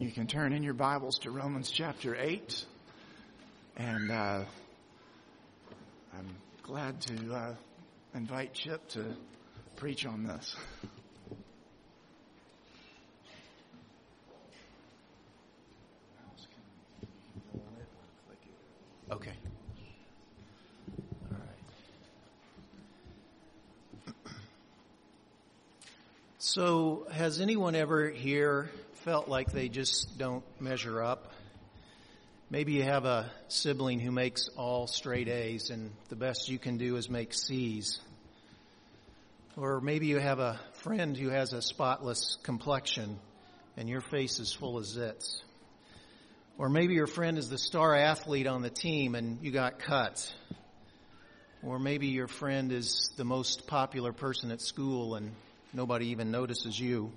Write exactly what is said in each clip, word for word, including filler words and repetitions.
You can turn in your Bibles to Romans chapter eight. And uh, I'm glad to uh, invite Chip to preach on this. Okay. All right. So, has anyone ever here felt like they just don't measure up? Maybe you have a sibling who makes all straight A's and the best you can do is make C's. Or maybe you have a friend who has a spotless complexion and your face is full of zits. Or maybe your friend is the star athlete on the team and you got cut. Or maybe your friend is the most popular person at school and nobody even notices you.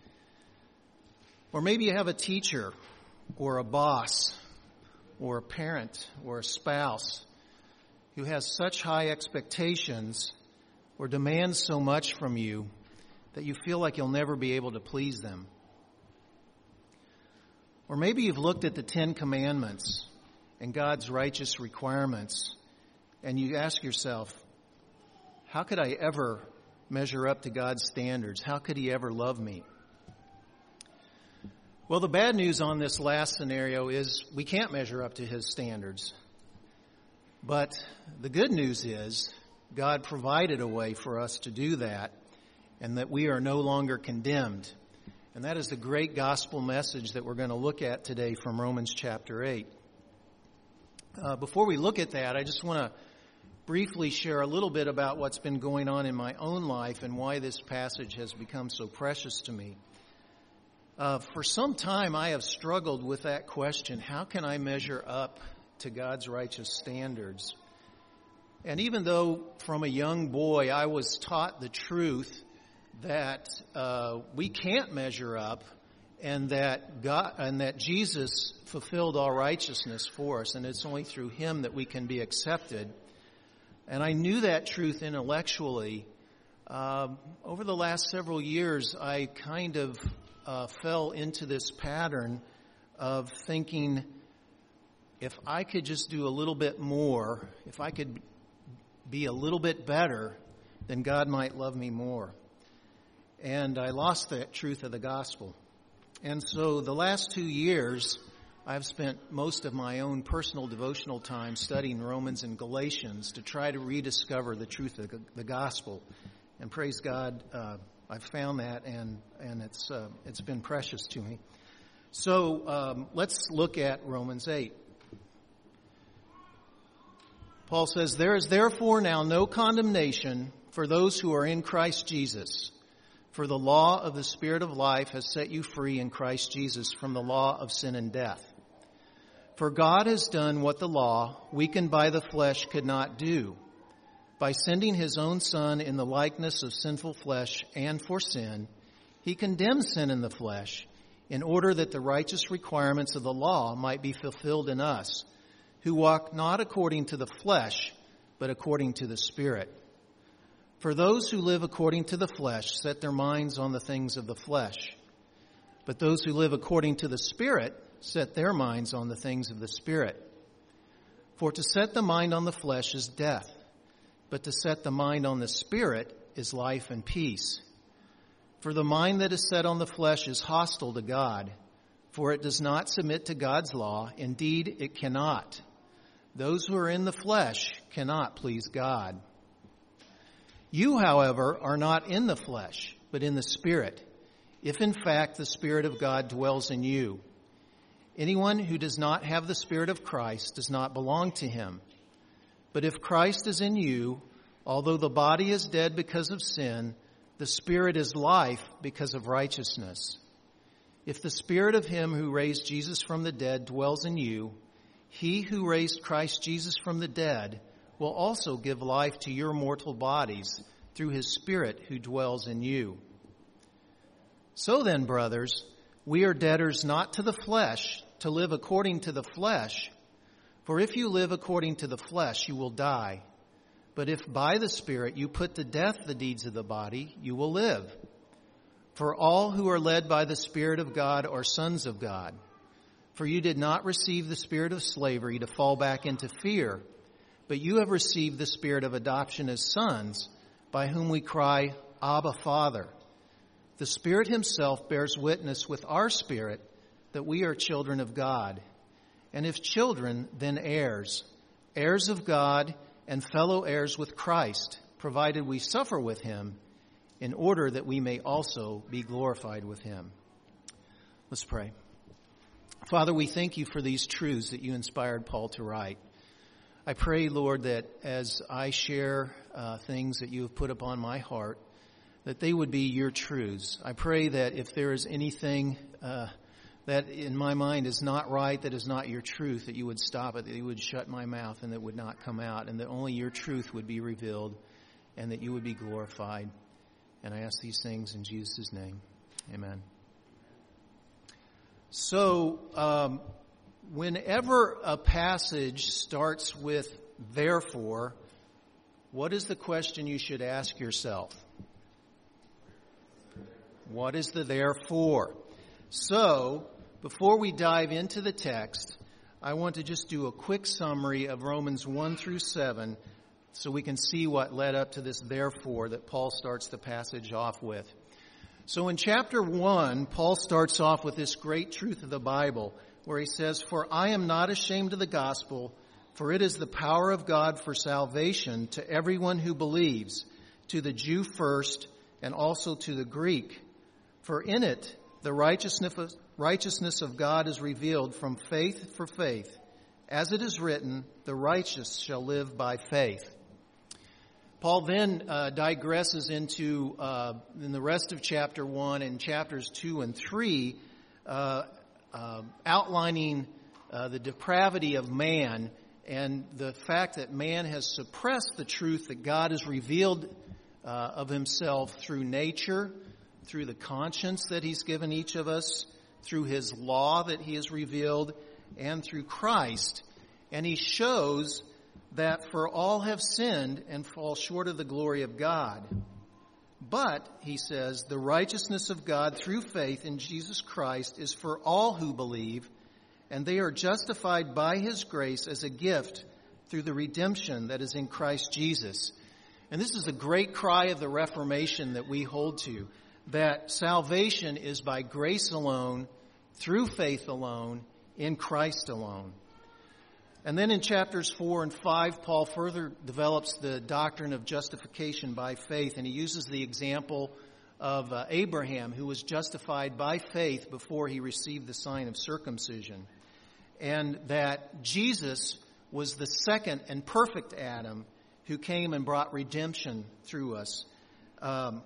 Or maybe you have a teacher or a boss or a parent or a spouse who has such high expectations or demands so much from you that you feel like you'll never be able to please them. Or maybe you've looked at the Ten Commandments and God's righteous requirements, and you ask yourself, how could I ever measure up to God's standards? How could He ever love me? Well, the bad news on this last scenario is we can't measure up to His standards. But the good news is God provided a way for us to do that, and that we are no longer condemned. And that is the great gospel message that we're going to look at today from Romans chapter eight. Uh, before we look at that, I just want to briefly share a little bit about what's been going on in my own life and why this passage has become so precious to me. Uh, for some time, I have struggled with that question, how can I measure up to God's righteous standards? And even though from a young boy I was taught the truth that uh, we can't measure up, and that God and that Jesus fulfilled all righteousness for us, and it's only through Him that we can be accepted. And I knew that truth intellectually. Uh, over the last several years, I kind of uh, fell into this pattern of thinking, if I could just do a little bit more, if I could be a little bit better, then God might love me more. And I lost that truth of the gospel. And so the last two years, I've spent most of my own personal devotional time studying Romans and Galatians to try to rediscover the truth of the gospel. And praise God, uh, I've found that, and and it's uh, it's been precious to me. So um, let's look at Romans eight. Paul says, "There is therefore now no condemnation for those who are in Christ Jesus. For the law of the Spirit of life has set you free in Christ Jesus from the law of sin and death. For God has done what the law, weakened by the flesh, could not do. By sending His own Son in the likeness of sinful flesh and for sin, He condemned sin in the flesh in order that the righteous requirements of the law might be fulfilled in us, who walk not according to the flesh, but according to the Spirit. For those who live according to the flesh set their minds on the things of the flesh. But those who live according to the Spirit set their minds on the things of the Spirit. For to set the mind on the flesh is death, but to set the mind on the Spirit is life and peace. For the mind that is set on the flesh is hostile to God, for it does not submit to God's law. Indeed, it cannot. Those who are in the flesh cannot please God. You, however, are not in the flesh, but in the Spirit, if in fact the Spirit of God dwells in you. Anyone who does not have the Spirit of Christ does not belong to Him. But if Christ is in you, although the body is dead because of sin, the Spirit is life because of righteousness. If the Spirit of Him who raised Jesus from the dead dwells in you, He who raised Christ Jesus from the dead will also give life to your mortal bodies through His Spirit who dwells in you. So then, brothers, we are debtors not to the flesh, to live according to the flesh. For if you live according to the flesh, you will die. But if by the Spirit you put to death the deeds of the body, you will live. For all who are led by the Spirit of God are sons of God. For you did not receive the spirit of slavery to fall back into fear, but you have received the spirit of adoption as sons, by whom we cry, Abba, Father. The Spirit himself bears witness with our spirit that we are children of God. And if children, then heirs, heirs of God and fellow heirs with Christ, provided we suffer with him, in order that we may also be glorified with him. Let's pray. Father, we thank you for these truths that you inspired Paul to write. I pray, Lord, that as I share uh, things that you have put upon my heart, that they would be your truths. I pray that if there is anything uh, that in my mind is not right, that is not your truth, that you would stop it, that you would shut my mouth and that would not come out, and that only your truth would be revealed and that you would be glorified. And I ask these things in Jesus' name. Amen. So, um, whenever a passage starts with therefore, what is the question you should ask yourself? What is the therefore? So, before we dive into the text, I want to just do a quick summary of Romans one through seven so we can see what led up to this therefore that Paul starts the passage off with. So in chapter one, Paul starts off with this great truth of the Bible where he says, For I am not ashamed of the gospel, for it is the power of God for salvation to everyone who believes, to the Jew first and also to the Greek. For in it the righteousness righteousness of God is revealed from faith for faith. As it is written, the righteous shall live by faith. Paul then uh, digresses into, uh, in the rest of chapter one and chapters two and three, uh, uh, outlining uh, the depravity of man and the fact that man has suppressed the truth that God has revealed uh, of himself through nature, through the conscience that he's given each of us, through his law that he has revealed, and through Christ. And he shows that for all have sinned and fall short of the glory of God. But, he says, the righteousness of God through faith in Jesus Christ is for all who believe, and they are justified by his grace as a gift through the redemption that is in Christ Jesus. And this is a great cry of the Reformation that we hold to, that salvation is by grace alone, through faith alone, in Christ alone. And then in chapters four and five, Paul further develops the doctrine of justification by faith, and he uses the example of uh, Abraham, who was justified by faith before he received the sign of circumcision, and that Jesus was the second and perfect Adam who came and brought redemption through us. Um,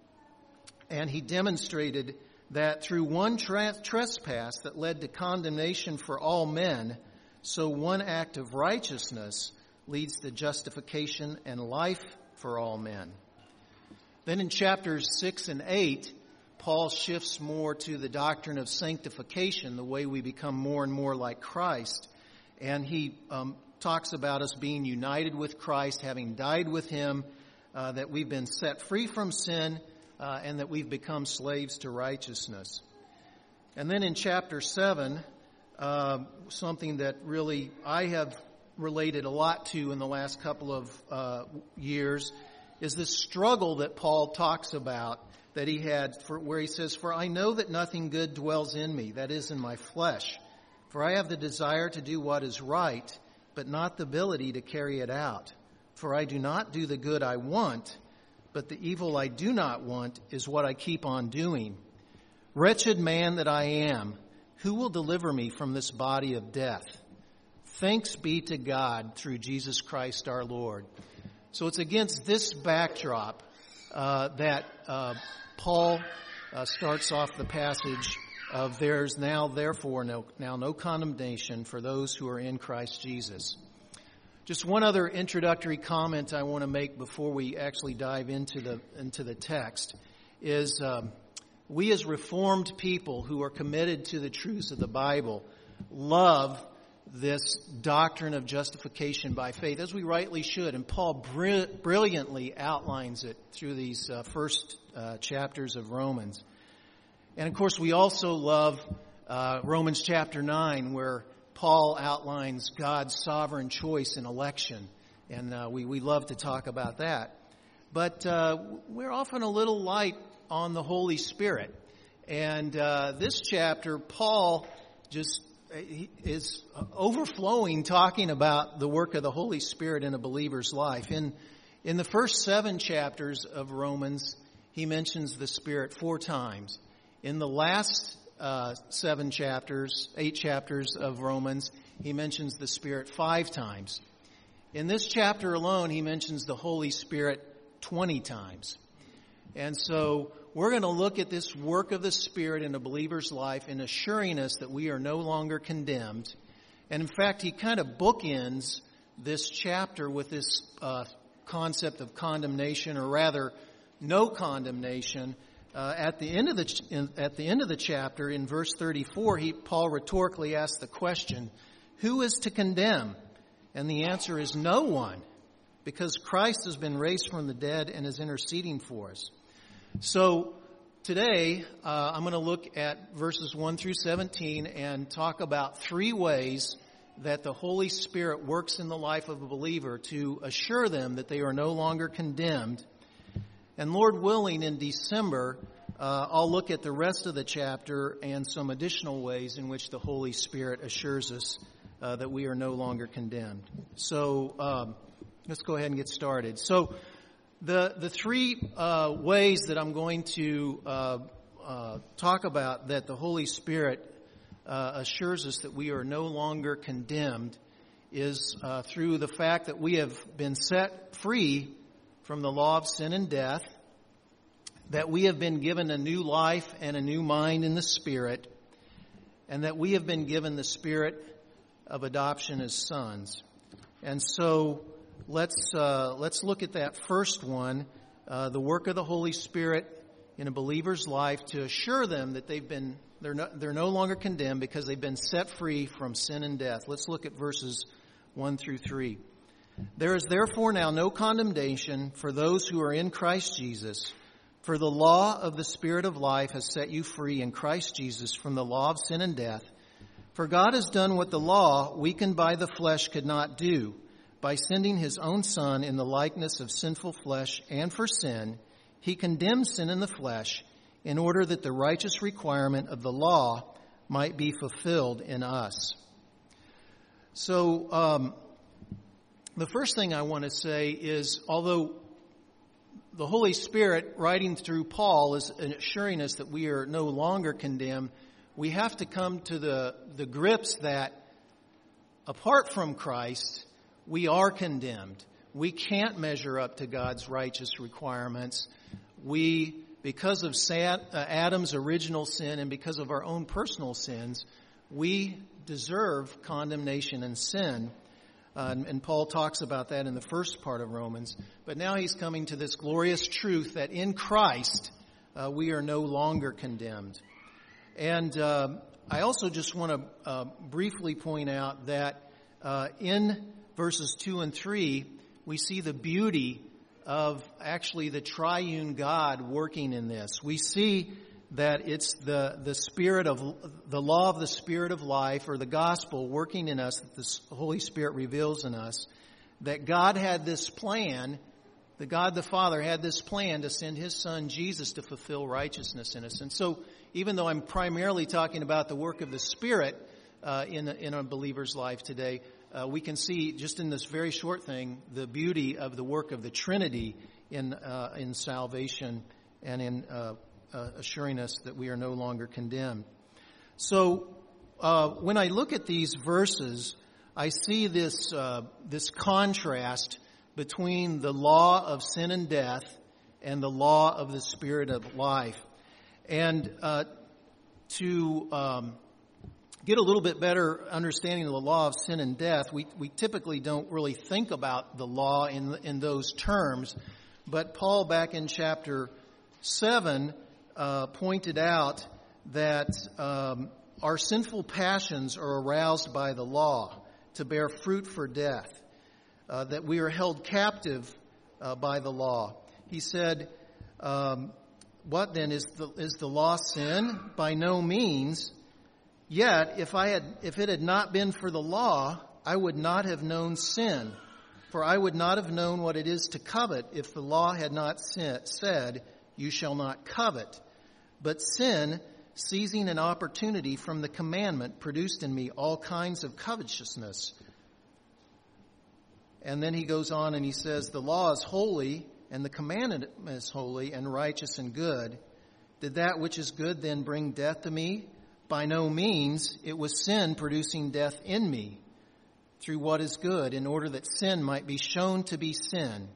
and he demonstrated that through one tra- trespass that led to condemnation for all men, so one act of righteousness leads to justification and life for all men. Then in chapters six and eight, Paul shifts more to the doctrine of sanctification, the way we become more and more like Christ. And he um, talks about us being united with Christ, having died with him, uh, that we've been set free from sin, uh, and that we've become slaves to righteousness. And then in chapter seven, Uh, something that really I have related a lot to in the last couple of uh, years is this struggle that Paul talks about that he had, for, where he says, For I know that nothing good dwells in me, that is, in my flesh. For I have the desire to do what is right, but not the ability to carry it out. For I do not do the good I want, but the evil I do not want is what I keep on doing. Wretched man that I am, who will deliver me from this body of death? Thanks be to God through Jesus Christ our Lord. So it's against this backdrop uh, that uh, Paul uh, starts off the passage of there's now therefore no, now no condemnation for those who are in Christ Jesus. Just one other introductory comment I want to make before we actually dive into the into the text is um, we as Reformed people who are committed to the truths of the Bible love this doctrine of justification by faith, as we rightly should. And Paul br- brilliantly outlines it through these uh, first uh, chapters of Romans. And of course, we also love uh, Romans chapter nine, where Paul outlines God's sovereign choice in election. And uh, we, we love to talk about that. But uh, we're often a little light on the Holy Spirit. And uh, this chapter, Paul just is overflowing talking about the work of the Holy Spirit in a believer's life. In, in the first seven chapters of Romans, he mentions the Spirit four times. In the last uh, seven chapters, eight chapters of Romans, he mentions the Spirit five times. In this chapter alone, he mentions the Holy Spirit twenty times. And so we're going to look at this work of the Spirit in a believer's life in assuring us that we are no longer condemned. And in fact, he kind of bookends this chapter with this uh, concept of condemnation, or rather, no condemnation. Uh, at the end of the in, at the end of the chapter, in verse thirty-four, he Paul rhetorically asks the question, "Who is to condemn?" And the answer is no one, because Christ has been raised from the dead and is interceding for us. So today, uh, I'm going to look at verses one through seventeen and talk about three ways that the Holy Spirit works in the life of a believer to assure them that they are no longer condemned. And Lord willing, in December, uh, I'll look at the rest of the chapter and some additional ways in which the Holy Spirit assures us uh, that we are no longer condemned. So um, let's go ahead and get started. So the the three uh, ways that I'm going to uh, uh, talk about that the Holy Spirit uh, assures us that we are no longer condemned is uh, through the fact that we have been set free from the law of sin and death, that we have been given a new life and a new mind in the Spirit, and that we have been given the Spirit of adoption as sons. And so let's uh, let's look at that first one, uh, the work of the Holy Spirit in a believer's life to assure them that they've been they're no, they're no longer condemned because they've been set free from sin and death. Let's look at verses one through three. There is therefore now no condemnation for those who are in Christ Jesus, for the law of the Spirit of life has set you free in Christ Jesus from the law of sin and death. For God has done what the law, weakened by the flesh, could not do. By sending his own Son in the likeness of sinful flesh and for sin, he condemned sin in the flesh in order that the righteous requirement of the law might be fulfilled in us. So, um, the first thing I want to say is, although the Holy Spirit, writing through Paul, is assuring us that we are no longer condemned, we have to come to the, the grips that apart from Christ, we are condemned. We can't measure up to God's righteous requirements. We, because of Adam's original sin and because of our own personal sins, we deserve condemnation and sin. Uh, and, and Paul talks about that in the first part of Romans. But now he's coming to this glorious truth that in Christ uh, we are no longer condemned. And uh, I also just want to uh, briefly point out that uh, in verses two and three, we see the beauty of actually the triune God working in this. We see that it's the, the spirit of, the law of the Spirit of life, or the gospel working in us, that the Holy Spirit reveals in us, that God had this plan, the God the Father had this plan to send his Son Jesus to fulfill righteousness in us. And so, even though I'm primarily talking about the work of the Spirit uh, in, a, in a believer's life today, uh, we can see just in this very short thing the beauty of the work of the Trinity in uh, in salvation and in uh, uh, assuring us that we are no longer condemned. So uh, when I look at these verses, I see this uh, this contrast between the law of sin and death and the law of the Spirit of life. And uh, to um, get a little bit better understanding of the law of sin and death, we, we typically don't really think about the law in in those terms. But Paul, back in chapter seven, uh, pointed out that um, our sinful passions are aroused by the law to bear fruit for death, uh, that we are held captive uh, by the law. He said, um, what then is the is the law sin? By no means. Yet, if I had if it had not been for the law, I would not have known sin, for I would not have known what it is to covet if the law had not said, "You shall not covet." But sin, seizing an opportunity from the commandment, produced in me all kinds of covetousness. And then he goes on and he says, the law is holy, and the commandment is holy and righteous and good. Did that which is good then bring death to me? By no means. It was sin producing death in me through what is good, in order that sin might be shown to be sin.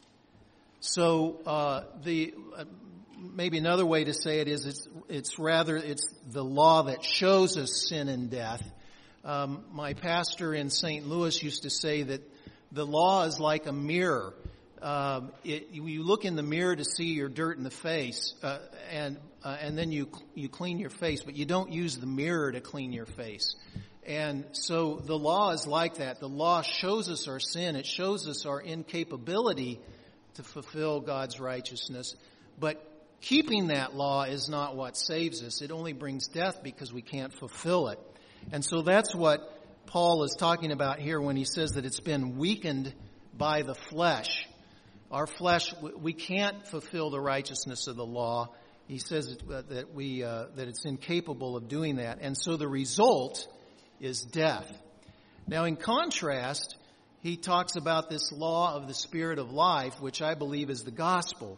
So uh, the uh, maybe another way to say it is it's, it's rather it's the law that shows us sin and death. Um, my pastor in Saint Louis used to say that the law is like a mirror. Um, it, you look in the mirror to see your dirt in the face, uh, and uh, and then you you clean your face, but you don't use the mirror to clean your face. And so the law is like that. The law shows us our sin. It shows us our incapability to fulfill God's righteousness. But keeping that law is not what saves us. It only brings death because we can't fulfill it. And so that's what Paul is talking about here when he says that it's been weakened by the flesh. Our flesh, we can't fulfill the righteousness of the law. He says that we uh, that it's incapable of doing that. And so the result is death. Now, in contrast, he talks about this law of the Spirit of life, which I believe is the gospel.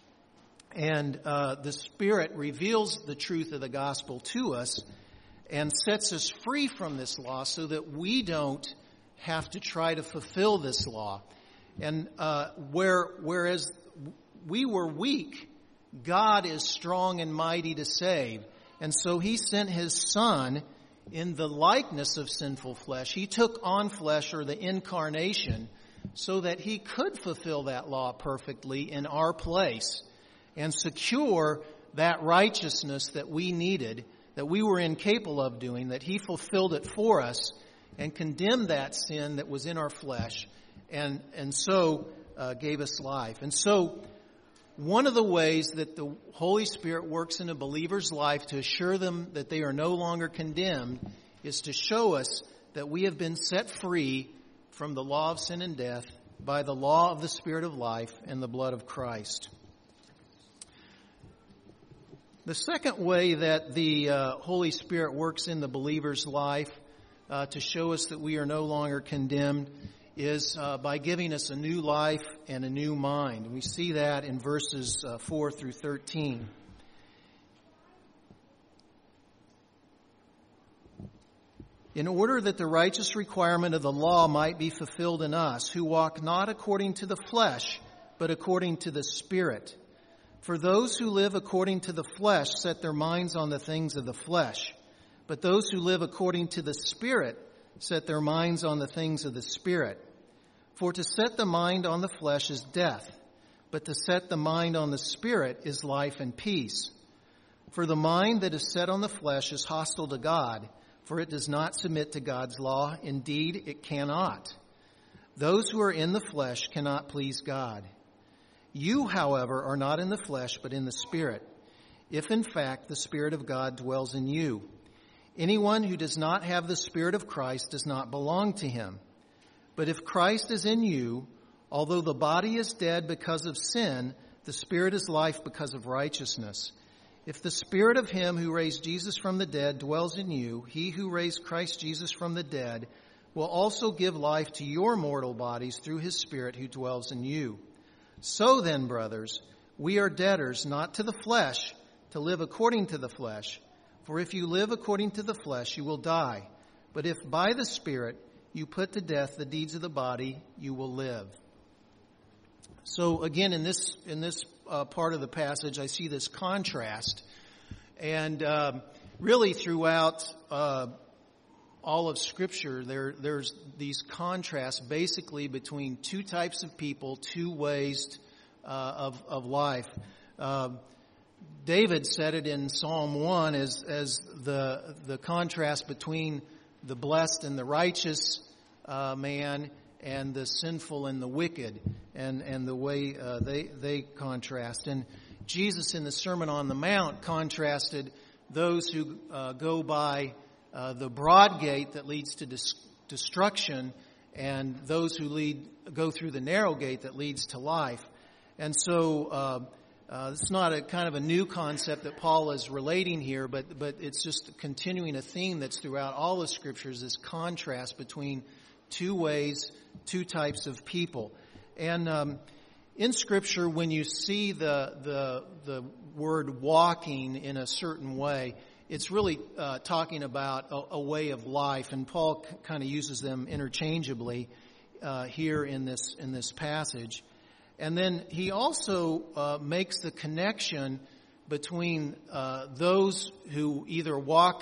And uh, the Spirit reveals the truth of the gospel to us and sets us free from this law so that we don't have to try to fulfill this law. And uh, where whereas we were weak, God is strong and mighty to save. And so he sent his Son in the likeness of sinful flesh. He took on flesh, or the incarnation, so that he could fulfill that law perfectly in our place and secure that righteousness that we needed, that we were incapable of doing, that he fulfilled it for us and condemned that sin that was in our flesh, and, and so uh, gave us life. And so one of the ways that the Holy Spirit works in a believer's life to assure them that they are no longer condemned is to show us that we have been set free from the law of sin and death by the law of the Spirit of life and the blood of Christ. The second way that the uh, Holy Spirit works in the believer's life uh, to show us that we are no longer condemned is uh, by giving us a new life and a new mind. And we see that in verses uh, four through thirteen. In order that the righteous requirement of the law might be fulfilled in us, who walk not according to the flesh, but according to the Spirit. For those who live according to the flesh set their minds on the things of the flesh, but those who live according to the Spirit set their minds on the things of the Spirit. For to set the mind on the flesh is death, but to set the mind on the Spirit is life and peace. For the mind that is set on the flesh is hostile to God, for it does not submit to God's law. Indeed, it cannot. Those who are in the flesh cannot please God. You, however, are not in the flesh, but in the Spirit, if in fact the Spirit of God dwells in you. Anyone who does not have the Spirit of Christ does not belong to him. But if Christ is in you, although the body is dead because of sin, the Spirit is life because of righteousness. If the Spirit of him who raised Jesus from the dead dwells in you, he who raised Christ Jesus from the dead will also give life to your mortal bodies through his Spirit who dwells in you. So then, brothers, we are debtors not to the flesh, to live according to the flesh. For if you live according to the flesh, you will die. But if by the Spirit you put to death the deeds of the body, you will live. So again, in this in this uh, part of the passage, I see this contrast. And um, really throughout uh, all of Scripture, there there's these contrasts basically between two types of people, two ways uh, of, of life. Uh, David said it in Psalm one as, as the, the contrast between the blessed and the righteous uh, man and the sinful and the wicked, and, and the way uh, they they contrast. And Jesus in the Sermon on the Mount contrasted those who uh, go by uh, the broad gate that leads to dis- destruction and those who lead go through the narrow gate that leads to life. And so uh, uh, it's not a kind of a new concept that Paul is relating here, but but it's just continuing a theme that's throughout all the Scriptures, this contrast between two ways, two types of people. And um, in Scripture, when you see the the the word walking in a certain way, it's really uh, talking about a, a way of life, and Paul c- kind of uses them interchangeably uh, here in this in this passage. And then he also uh, makes the connection between uh, those who either walk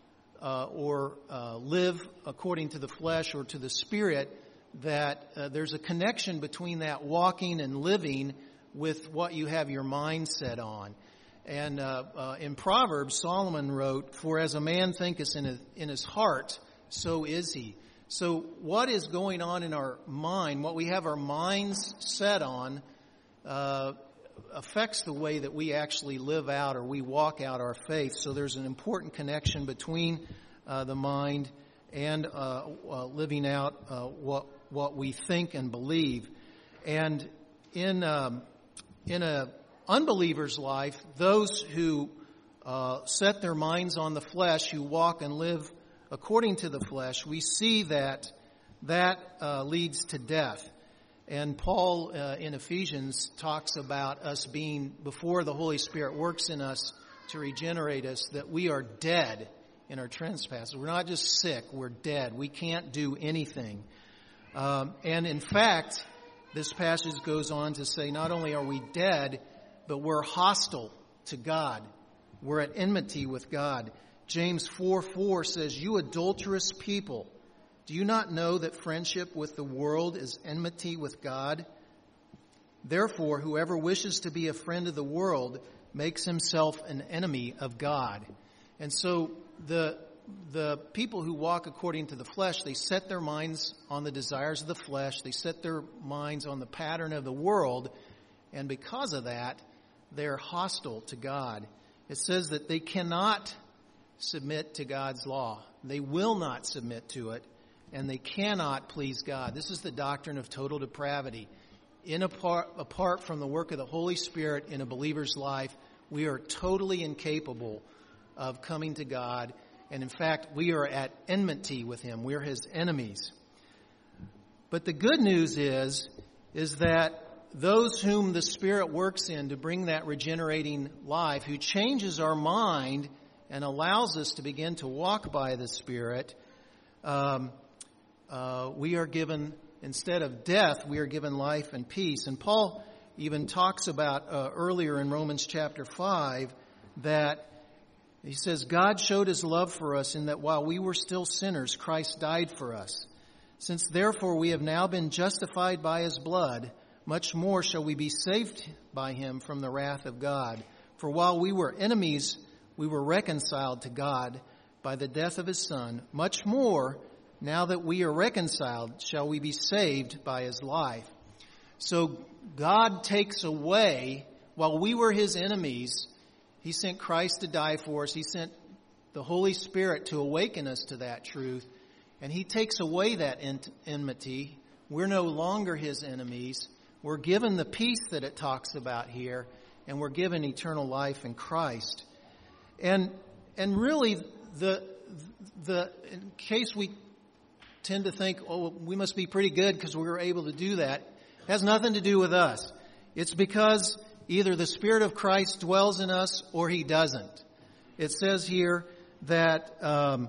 uh, or uh, live according to the flesh or to the Spirit, that uh, there's a connection between that walking and living with what you have your mind set on. And uh, uh, in Proverbs, Solomon wrote, "For as a man thinketh in his, in his heart, so is he." So what is going on in our mind, what we have our minds set on, uh, affects the way that we actually live out or we walk out our faith. So there's an important connection between uh, the mind and uh, uh, living out uh, what what we think and believe. And in um, in a unbeliever's life, those who uh, set their minds on the flesh, who walk and live according to the flesh, we see that that uh, leads to death. And Paul uh, in Ephesians talks about us being, before the Holy Spirit works in us to regenerate us, that we are dead in our trespasses. We're not just sick, we're dead. We can't do anything. Um, and in fact, this passage goes on to say not only are we dead, but we're hostile to God. We're at enmity with God. James four four says, "You adulterous people, do you not know that friendship with the world is enmity with God? Therefore, whoever wishes to be a friend of the world makes himself an enemy of God." And so the the people who walk according to the flesh, they set their minds on the desires of the flesh. They set their minds on the pattern of the world. And because of that, they're hostile to God. It says that they cannot submit to God's law. They will not submit to it, and they cannot please God. This is the doctrine of total depravity. In apart, apart from the work of the Holy Spirit in a believer's life, we are totally incapable of coming to God. And in fact, we are at enmity with Him. We're His enemies. But the good news is, is that those whom the Spirit works in to bring that regenerating life, who changes our mind and allows us to begin to walk by the Spirit, um, uh, we are given, instead of death, we are given life and peace. And Paul even talks about uh, earlier in Romans chapter five that he says, "God showed His love for us in that while we were still sinners, Christ died for us. Since therefore we have now been justified by His blood, much more shall we be saved by Him from the wrath of God. For while we were enemies, we were reconciled to God by the death of His Son. Much more, now that we are reconciled, shall we be saved by His life." So God takes away, while we were His enemies, He sent Christ to die for us. He sent the Holy Spirit to awaken us to that truth. And He takes away that enmity. We're no longer His enemies. We're given the peace that it talks about here. And we're given eternal life in Christ. And and really, the the in case we tend to think, oh, we must be pretty good because we were able to do that, it has nothing to do with us. It's because either the Spirit of Christ dwells in us or He doesn't. It says here that um,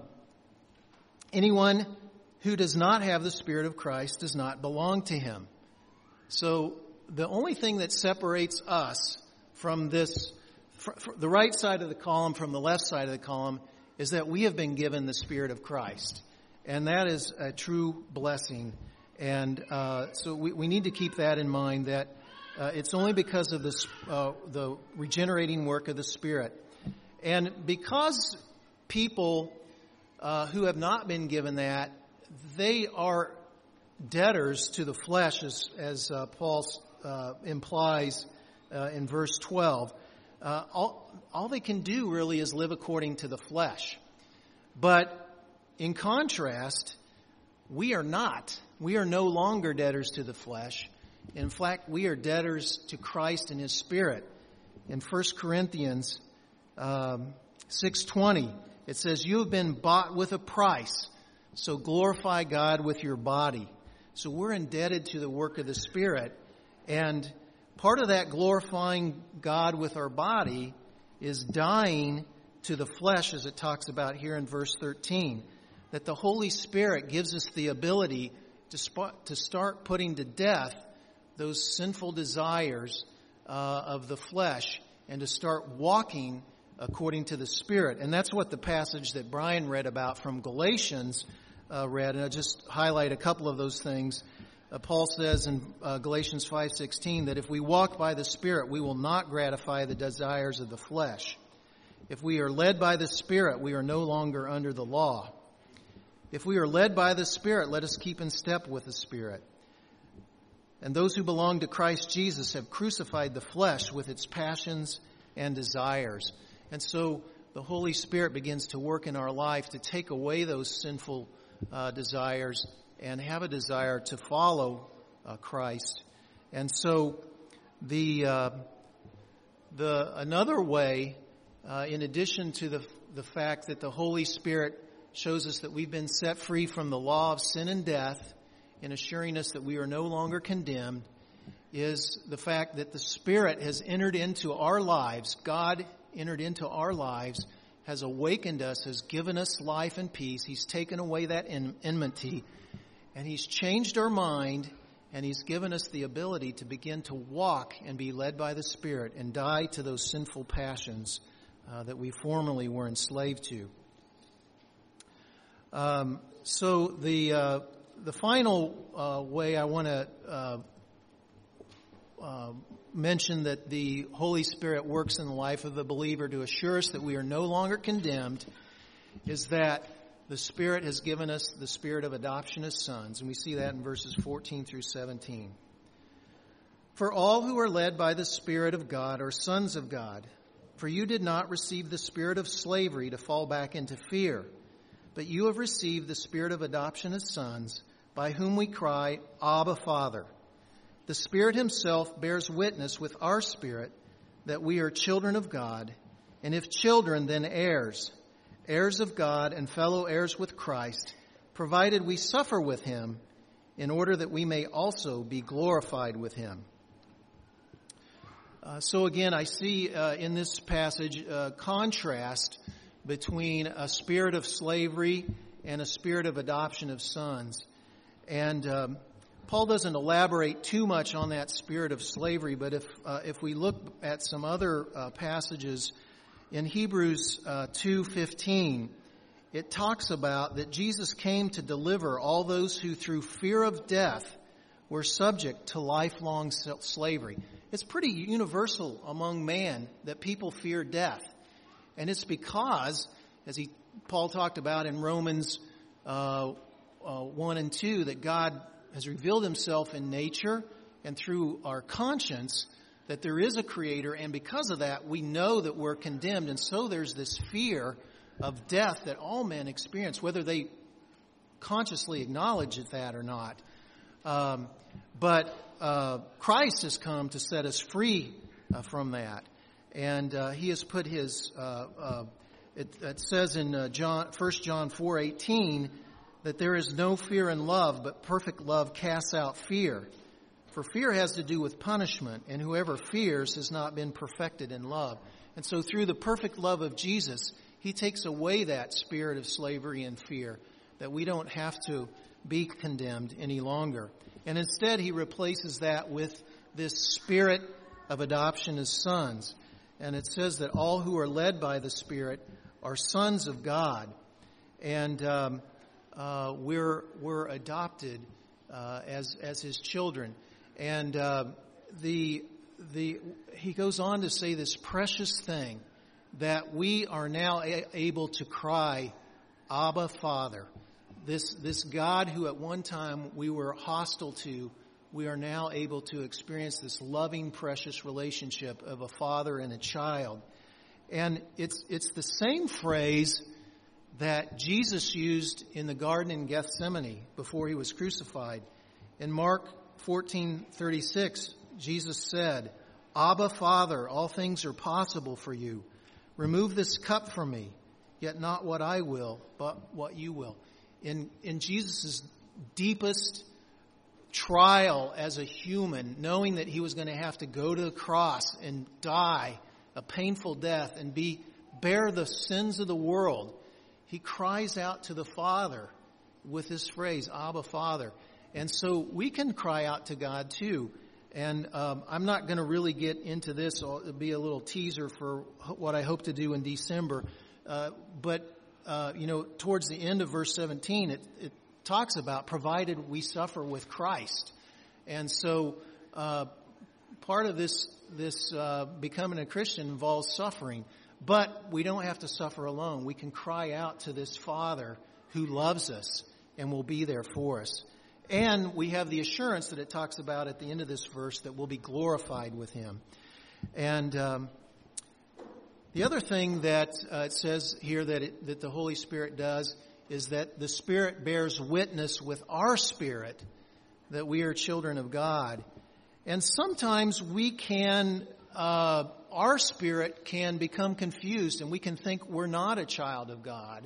anyone who does not have the Spirit of Christ does not belong to Him. So the only thing that separates us from this, from the right side of the column from the left side of the column, is that we have been given the Spirit of Christ. And that is a true blessing. And uh, so we, we need to keep that in mind, that uh, it's only because of this, uh, the regenerating work of the Spirit. And because people uh, who have not been given that, they are debtors to the flesh, as, as uh, Paul uh, implies uh, in verse twelve, uh, all, all they can do really is live according to the flesh. But in contrast, we are not. We are no longer debtors to the flesh. In fact, we are debtors to Christ and His Spirit. In First Corinthians um, six twenty, it says, "You have been bought with a price, so glorify God with your body." So we're indebted to the work of the Spirit. And part of that glorifying God with our body is dying to the flesh, as it talks about here in verse thirteen. That the Holy Spirit gives us the ability to, sp- to start putting to death those sinful desires uh, of the flesh and to start walking according to the Spirit. And that's what the passage that Brian read about from Galatians uh, read. And I'll just highlight a couple of those things. Uh, Paul says in uh, Galatians five sixteen that if we walk by the Spirit, we will not gratify the desires of the flesh. If we are led by the Spirit, we are no longer under the law. If we are led by the Spirit, let us keep in step with the Spirit. And those who belong to Christ Jesus have crucified the flesh with its passions and desires. And so the Holy Spirit begins to work in our life to take away those sinful uh, desires and have a desire to follow uh, Christ. And so the uh, the another way, uh, in addition to the the fact that the Holy Spirit shows us that we've been set free from the law of sin and death, in assuring us that we are no longer condemned, is the fact that the Spirit has entered into our lives. God entered into our lives, has awakened us, has given us life and peace. He's taken away that en- enmity, and He's changed our mind, and He's given us the ability to begin to walk and be led by the Spirit and die to those sinful passions uh, that we formerly were enslaved to. Um, so the uh, the final uh, way I want to uh, uh, mention that the Holy Spirit works in the life of the believer to assure us that we are no longer condemned is that the Spirit has given us the spirit of adoption as sons, and we see that in verses fourteen through seventeen. For all who are led by the Spirit of God are sons of God. For you did not receive the spirit of slavery to fall back into fear, but you have received the Spirit of adoption as sons, by whom we cry, Abba, Father. The Spirit Himself bears witness with our spirit that we are children of God, and if children, then heirs, heirs of God and fellow heirs with Christ, provided we suffer with Him, in order that we may also be glorified with Him. Uh, so again, I see uh, in this passage a contrast between a spirit of slavery and a spirit of adoption of sons. And um, Paul doesn't elaborate too much on that spirit of slavery, but if uh, if we look at some other uh, passages in Hebrews uh, two fifteen, it talks about that Jesus came to deliver all those who through fear of death were subject to lifelong slavery. It's pretty universal among man that people fear death. And it's because, as he Paul talked about in Romans uh, uh, one and two, that God has revealed Himself in nature and through our conscience, that there is a Creator, and because of that, we know that we're condemned. And so there's this fear of death that all men experience, whether they consciously acknowledge that or not. Um, but uh, Christ has come to set us free uh, from that. And uh, He has put His, uh, uh, it, it says in uh, John, First John four eighteen, that there is no fear in love, but perfect love casts out fear. For fear has to do with punishment, and whoever fears has not been perfected in love. And so through the perfect love of Jesus, He takes away that spirit of slavery and fear, that we don't have to be condemned any longer. And instead, He replaces that with this spirit of adoption as sons. And it says that all who are led by the Spirit are sons of God. And um, uh, we're we're adopted uh, as as His children. And uh, the the he goes on to say this precious thing, that we are now a- able to cry, Abba, Father. This this God who at one time we were hostile to, we are now able to experience this loving, precious relationship of a father and a child. And it's it's the same phrase that Jesus used in the garden in Gethsemane before he was crucified. In Mark fourteen thirty-six, Jesus said, "Abba, Father, all things are possible for you. Remove this cup from me, yet not what I will, but what you will." In in Jesus' deepest trial as a human, knowing that he was going to have to go to the cross and die a painful death and be bear the sins of the world, he cries out to the Father with this phrase, "Abba, Father." And so we can cry out to God too. And um, I'm not going to really get into this. It'll be a little teaser for what I hope to do in December. Uh, but, uh, you know, towards the end of verse seventeen, it, it talks about provided we suffer with Christ. And so uh, part of this this uh, becoming a Christian involves suffering. But we don't have to suffer alone. We can cry out to this Father who loves us and will be there for us. And we have the assurance that it talks about at the end of this verse that we'll be glorified with him. And um, the other thing that uh, it says here that, it, that the Holy Spirit does is that the Spirit bears witness with our spirit that we are children of God. And sometimes we can, uh, our spirit can become confused and we can think we're not a child of God.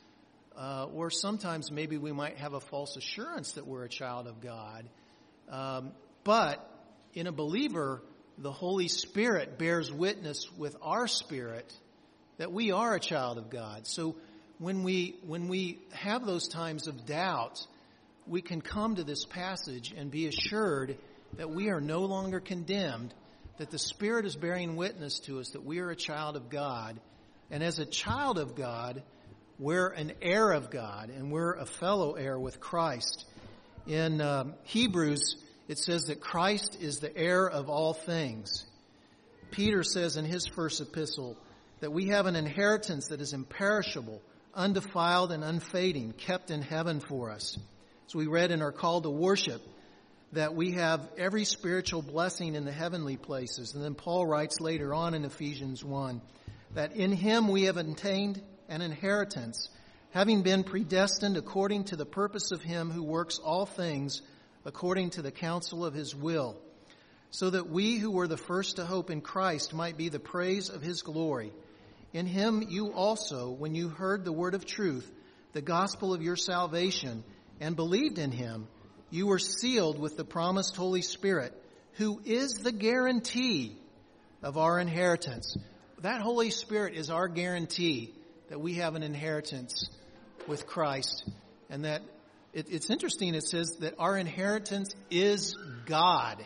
Uh, or sometimes maybe we might have a false assurance that we're a child of God. Um, but in a believer, the Holy Spirit bears witness with our spirit that we are a child of God. So when we when we have those times of doubt, we can come to this passage and be assured that we are no longer condemned, that the Spirit is bearing witness to us that we are a child of God. And as a child of God, we're an heir of God, and we're a fellow heir with Christ. In um, Hebrews, it says that Christ is the heir of all things. Peter says in his first epistle that we have an inheritance that is imperishable, undefiled and unfading, kept in heaven for us. As we read in our call to worship, that we have every spiritual blessing in the heavenly places. And then Paul writes later on in Ephesians one, that in him we have attained an inheritance, having been predestined according to the purpose of him who works all things according to the counsel of his will, so that we who were the first to hope in Christ might be the praise of his glory. In him you also, when you heard the word of truth, the gospel of your salvation, and believed in him, you were sealed with the promised Holy Spirit, who is the guarantee of our inheritance. That Holy Spirit is our guarantee that we have an inheritance with Christ. And that it, it's interesting, it says that our inheritance is God.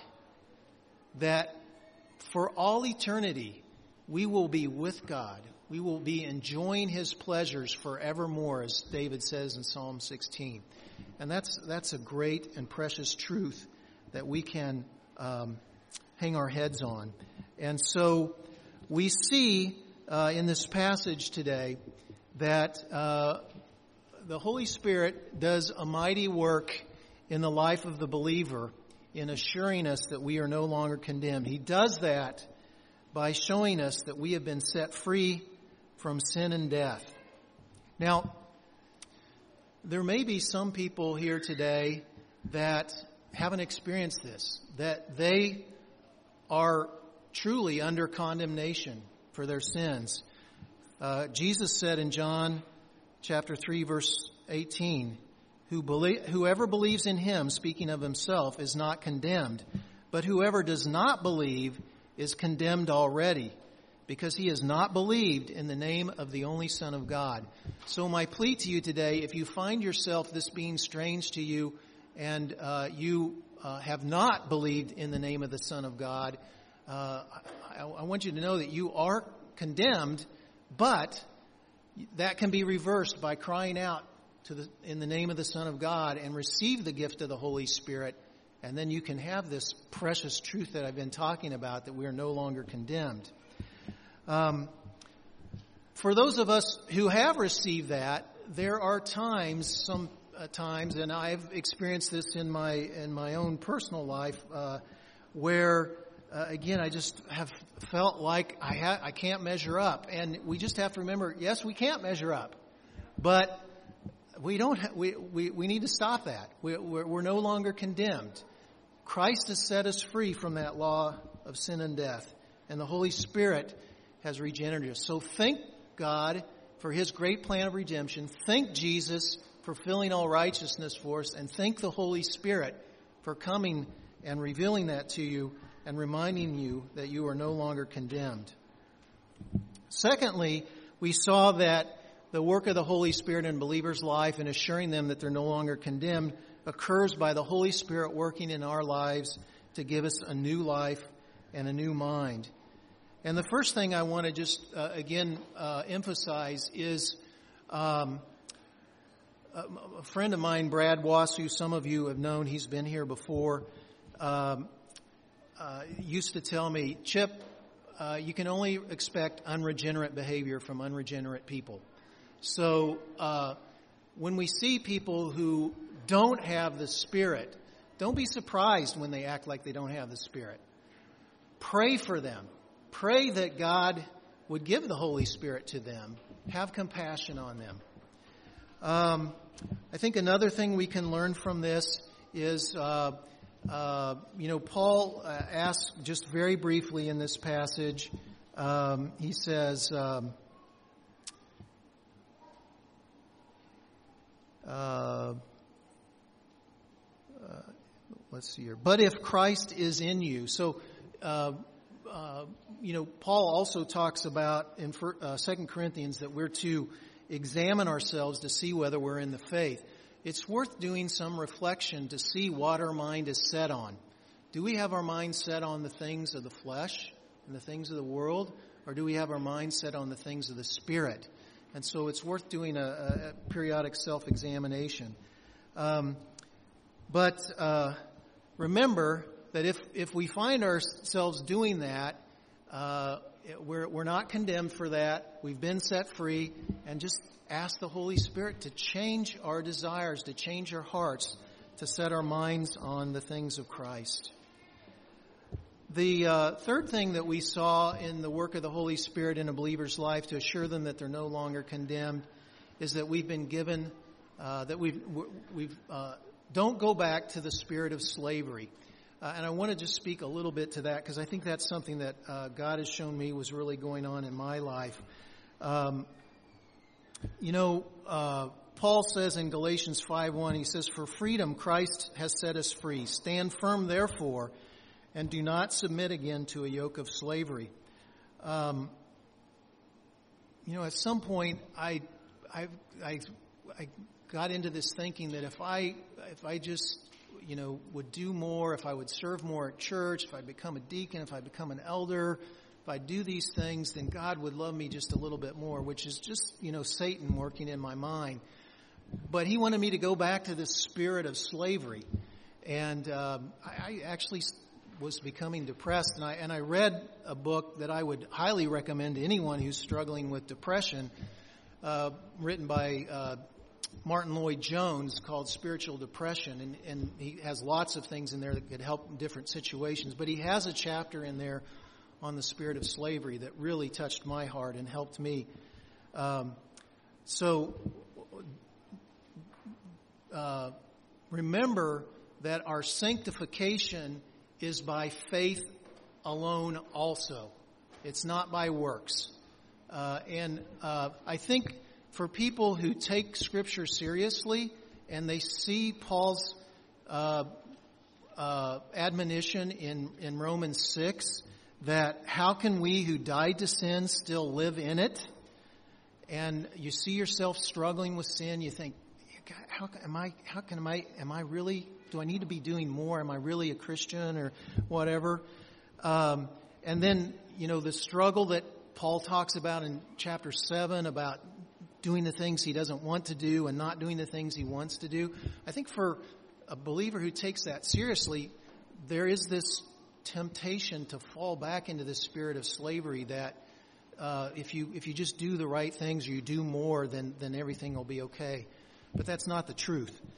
That for all eternity, we will be with God. We will be enjoying his pleasures forevermore, as David says in Psalm sixteen. And that's that's a great and precious truth that we can um, hang our heads on. And so we see uh, in this passage today that uh, the Holy Spirit does a mighty work in the life of the believer in assuring us that we are no longer condemned. He does that by showing us that we have been set free from sin and death. Now, there may be some people here today that haven't experienced this, that they are truly under condemnation for their sins. Uh, Jesus said in John chapter three, verse eighteen, Who believe, whoever believes in him, speaking of himself, is not condemned, but whoever does not believe is condemned already, because he has not believed in the name of the only Son of God. So my plea to you today, if you find yourself this being strange to you, and uh, you uh, have not believed in the name of the Son of God, uh, I, I want you to know that you are condemned, but that can be reversed by crying out to the, in the name of the Son of God and receive the gift of the Holy Spirit, and then you can have this precious truth that I've been talking about, that we are no longer condemned. Um, for those of us who have received that, there are times, some uh, times, and I've experienced this in my in my own personal life, uh, where uh, again I just have felt like I ha- I can't measure up, and we just have to remember, yes, we can't measure up, but we don't. Ha- we, we we need to stop that. We, we're, we're no longer condemned. Christ has set us free from that law of sin and death, and the Holy Spirit has regenerated us. So thank God for His great plan of redemption. Thank Jesus for fulfilling all righteousness for us, and thank the Holy Spirit for coming and revealing that to you and reminding you that you are no longer condemned. Secondly, we saw that the work of the Holy Spirit in a believer's life and assuring them that they're no longer condemned occurs by the Holy Spirit working in our lives to give us a new life and a new mind. And the first thing I want to just, uh, again, uh, emphasize is um, a, a friend of mine, Brad Wass, who some of you have known, he's been here before, um, uh, used to tell me, Chip, uh, you can only expect unregenerate behavior from unregenerate people. So uh, when we see people who don't have the Spirit, don't be surprised when they act like they don't have the Spirit. Pray for them. Pray that God would give the Holy Spirit to them. Have compassion on them. Um, I think another thing we can learn from this is, uh, uh, you know, Paul uh, asks just very briefly in this passage, um, he says, um, uh, uh, let's see here, but if Christ is in you. So, uh, Uh, you know, Paul also talks about in uh, Second Corinthians that we're to examine ourselves to see whether we're in the faith. It's worth doing some reflection to see what our mind is set on. Do we have our mind set on the things of the flesh and the things of the world, or do we have our mind set on the things of the Spirit? And so it's worth doing a, a periodic self-examination. Um, but uh, remember that if, if we find ourselves doing that, uh, we're, we're not condemned for that. We've been set free, and just ask the Holy Spirit to change our desires, to change our hearts, to set our minds on the things of Christ. The uh, third thing that we saw in the work of the Holy Spirit in a believer's life to assure them that they're no longer condemned is that we've been given, uh, that we've, we've uh, don't go back to the spirit of slavery. Uh, and I want to just speak a little bit to that because I think that's something that uh, God has shown me was really going on in my life. Um, you know, uh, Paul says in Galatians five one, he says, "For freedom Christ has set us free. Stand firm, therefore, and do not submit again to a yoke of slavery." Um, you know, at some point, I, I, I, I got into this thinking that if I, if I just you know, would do more, if I would serve more at church, if I become a deacon, if I become an elder, if I do these things, then God would love me just a little bit more, which is just, you know, Satan working in my mind. But he wanted me to go back to this spirit of slavery. And um, I, I actually was becoming depressed, and I, and I read a book that I would highly recommend to anyone who's struggling with depression, uh, written by uh Martin Lloyd-Jones, called Spiritual Depression, and, and he has lots of things in there that could help in different situations. But he has a chapter in there on the spirit of slavery that really touched my heart and helped me. Um, so uh, remember that our sanctification is by faith alone also. It's not by works. Uh, and uh, I think for people who take Scripture seriously and they see Paul's uh, uh, admonition in, in Romans six, that how can we who died to sin still live in it? And you see yourself struggling with sin, you think, how am I, how can am I, am I really, do I need to be doing more? Am I really a Christian or whatever? Um, and then, you know, the struggle that Paul talks about in chapter seven about doing the things he doesn't want to do and not doing the things he wants to do. I think for a believer who takes that seriously, there is this temptation to fall back into the spirit of slavery that uh, if you if you just do the right things or you do more, then then everything will be okay. But that's not the truth.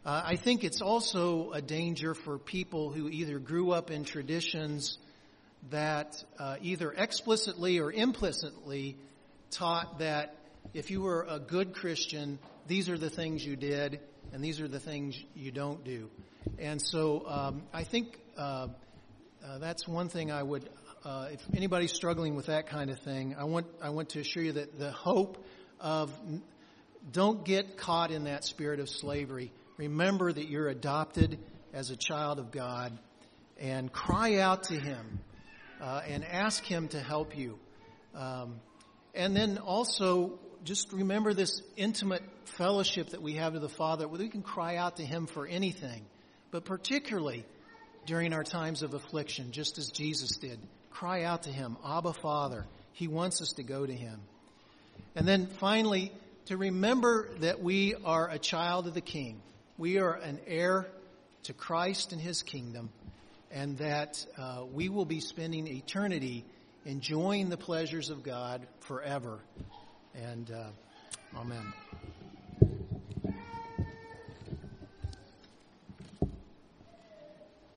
Uh, I think it's also a danger for people who either grew up in traditions that uh, either explicitly or implicitly taught that if you were a good Christian, these are the things you did and these are the things you don't do. And so um, I think uh, uh, that's one thing I would, uh, if anybody's struggling with that kind of thing, I want I want to assure you that the hope of don't get caught in that spirit of slavery. Remember that you're adopted as a child of God, and cry out to Him uh, and ask Him to help you. Um, and then also just remember this intimate fellowship that we have to the Father, where we can cry out to Him for anything, but particularly during our times of affliction, just as Jesus did. Cry out to Him, Abba, Father. He wants us to go to Him. And then finally, to remember that we are a child of the King. We are an heir to Christ and His kingdom, and that uh, we will be spending eternity enjoying the pleasures of God forever. And uh, amen.